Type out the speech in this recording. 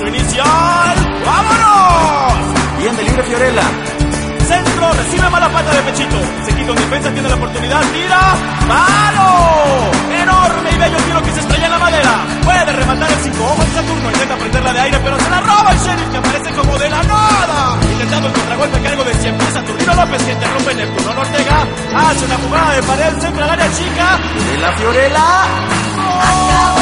disparo inicial. ¡Vámonos! Bien de libre Fiorella. Centro, recibe mala pata de pechito. Se quita un defensa, tiene la oportunidad, tira. ¡Palo! Enorme y bello tiro que se estrella en la madera. Puede rematar el 5 ojos de Saturno. Intenta prenderla de aire, pero se la roba el Sheriff, que aparece como de la nada. Intentando el contragolpe a cargo de 100 pies. Saturnino López, que interrumpe Neptuno Ortega. Hace una jugada de pared, centro al área chica. De la Fiorella. ¡Oh!